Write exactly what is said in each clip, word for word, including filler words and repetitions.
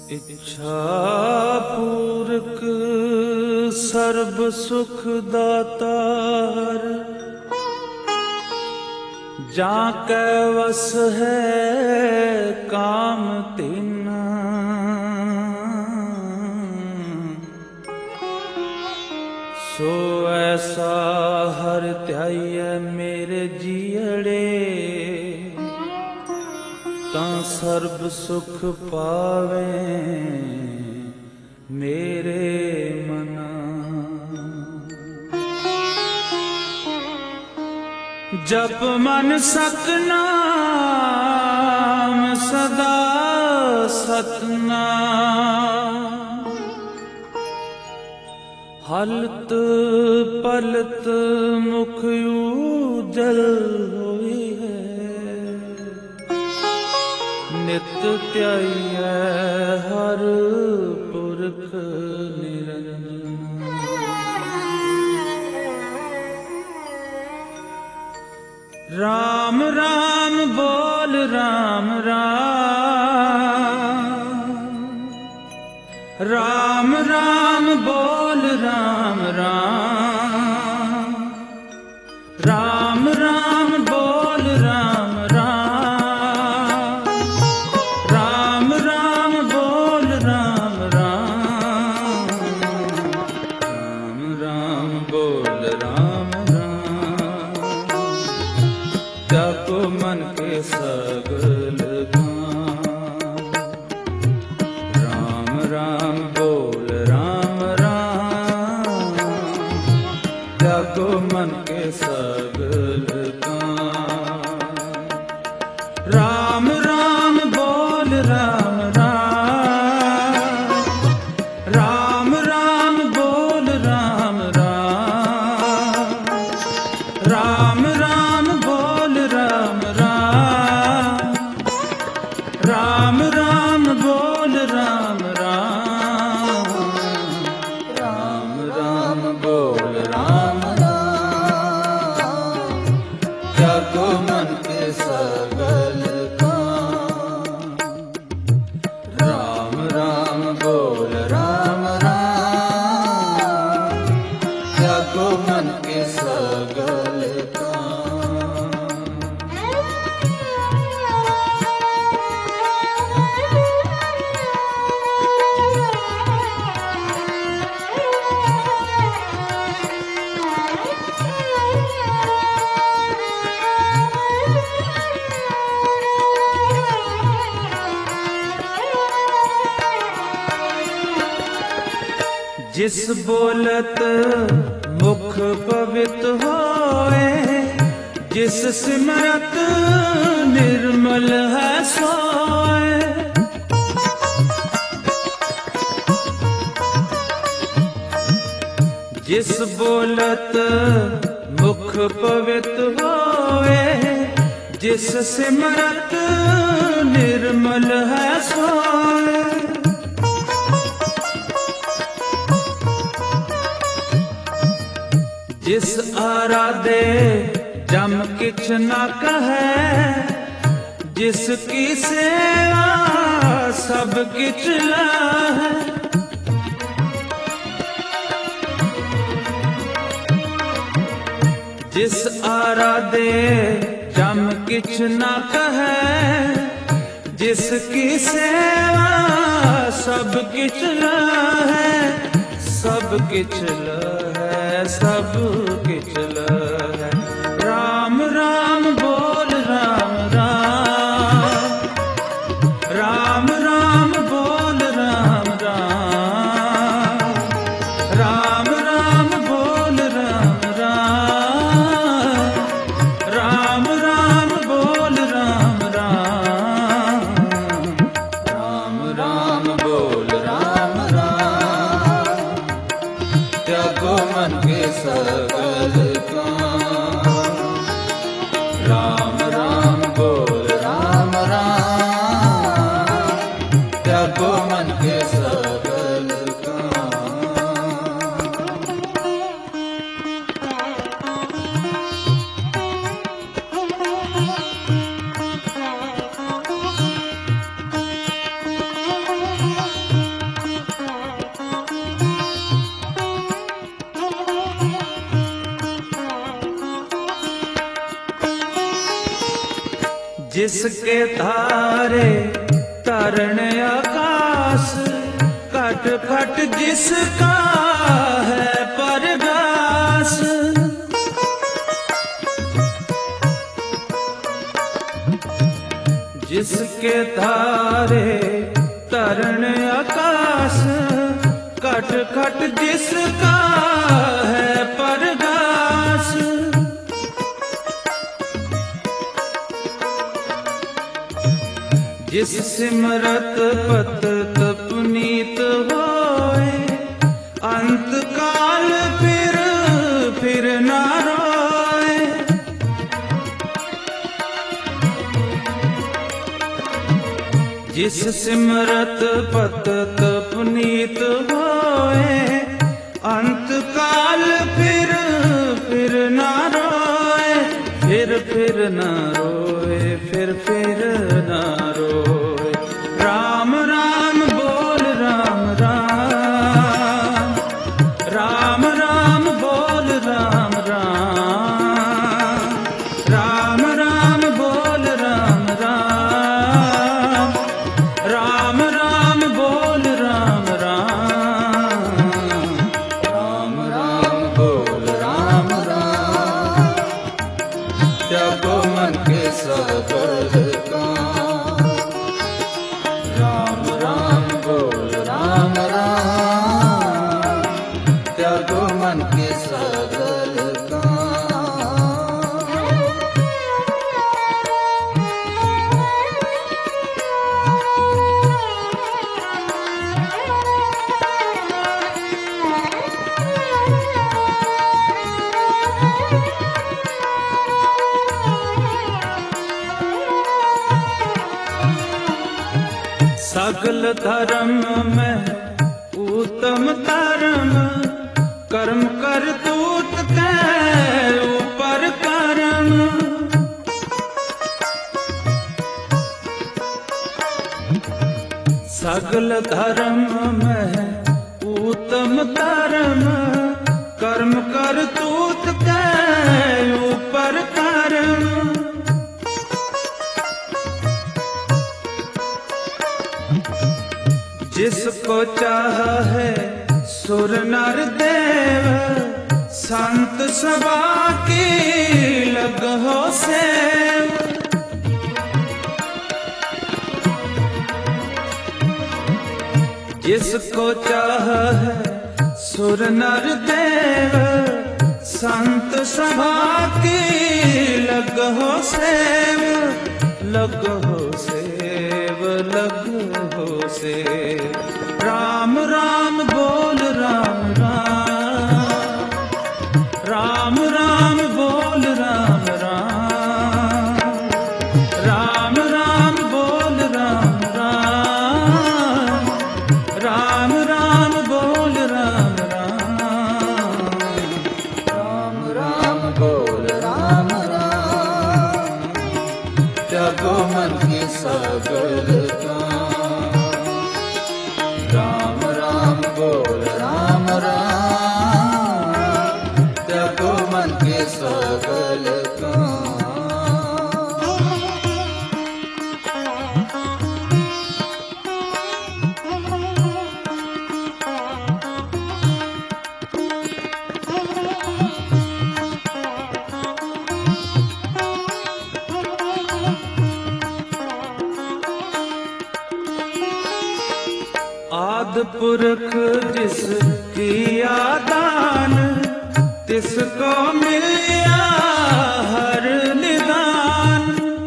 इच्छा पूरक सर्ब सुख दातार, जाके वस है काम तिना। सो ऐसा हर त्याइए मेरे जियड़े, तां सर्ब सुख पावे मेरे मना। जप मन सतनाम सदा सतनाम, हलत पलत मुख उजल होई है। नित त्याइए हर पुरख निरंजन। राम राम बोल राम राम, राम राम बोल राम राम, राम राम बोल राम राम, राम राम बोल राम राम, राम राम बोल राम राम। जाको मन के सगल काम, राम राम बोल राम राम। जाको मन के सगल काम, राम राम बोल राम राम, राम राम बोल राम राम, राम राम बोल राम राम, राम राम बोल राम राम, राम राम बोल राम राम। जाको मन के सगल काम, राम राम बोल राम राम। जाको मन के सगल काम। जिस बोलत मुख पवित होए, जिस सिमरत निर्मल है सोए। जिस बोलत मुख पवित होए, जिस सिमरत निर्मल है सोए। जिस आराधे जम किछ न कहे, जिसकी सेवा सब किछ लहे। जिस आराधे जम किछ न कहे, जिसकी सेवा सब किछ लहे। सब किछ लहे सब किछ लहे। राम राम बोल राम राम, राम राम बोल राम राम, राम राम बोल राम राम, राम राम बोल राम राम, राम राम बोल राम राम। त्यागो मन के सगल काम, राम राम बोल राम राम। त्यागो मन के सगल काम। जिसके तारे तरण आकाश, खट खट जिसका है परगास। जिसके तारे तरण आकाश, खट खट जिसका है परगास। जिस सिमरत पत तपनीत होए, अंत काल फिर फिर ना रोए। जिस सिमरत पत तपनीत होए, अंत काल फिर फिर ना रोए। फिर फिर ना रोए, फिर फिर ना रोए। राम राम बोल राम राम, राम राम बोल राम राम, राम राम बोल राम राम, राम राम बोल राम राम, राम राम बोल राम राम। त्यागो मन के सकल काम, राम राम बोल राम राम। त्यागो मन के सकल काम। सगल धर्म में उत्तम धर्म, कर्म कर तूत के ऊपर कर्म। सगल धर्म में उत्तम धर्म, कर्म कर तूत के ऊपर कर्म। जिसको चाहे सुर नर देव, संत सभा की लगहो सेव। जिसको चाहे सुर नर देव, संत सभा की लगहो सेव। लगहो सेव, लगहो सेव। राम राम बोल राम राम, राम राम बोल राम राम, राम राम बोल राम राम, राम राम बोल राम राम, राम राम बोल राम राम। त्यागो मन के सकल काम, राम राम बोल राम राम। त्यागो मन के सकल काम। आदि पुरख जिस किया दान, तिसको मिलिया हर निदान।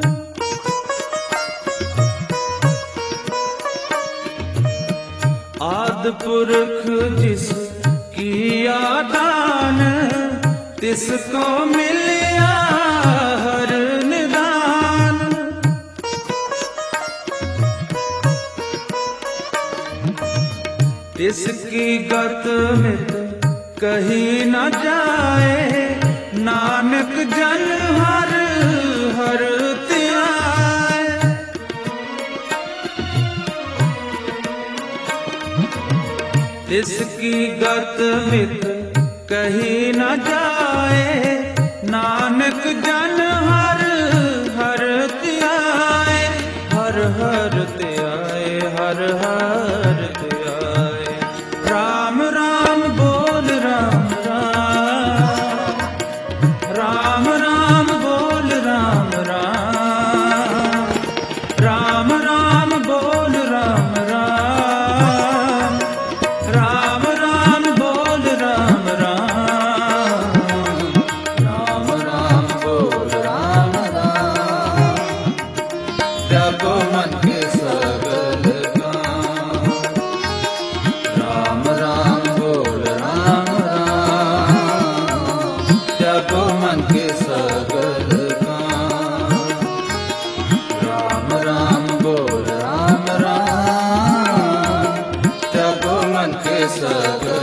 आदि पुरख जिस किया दान, तिसको मिलिया हर निदान। तिसकी गत मित कही न जाए, नानक जन हर हर त्याए। तिसकी गत मित कही न जाए, नानक जन हर हर त्याए। सग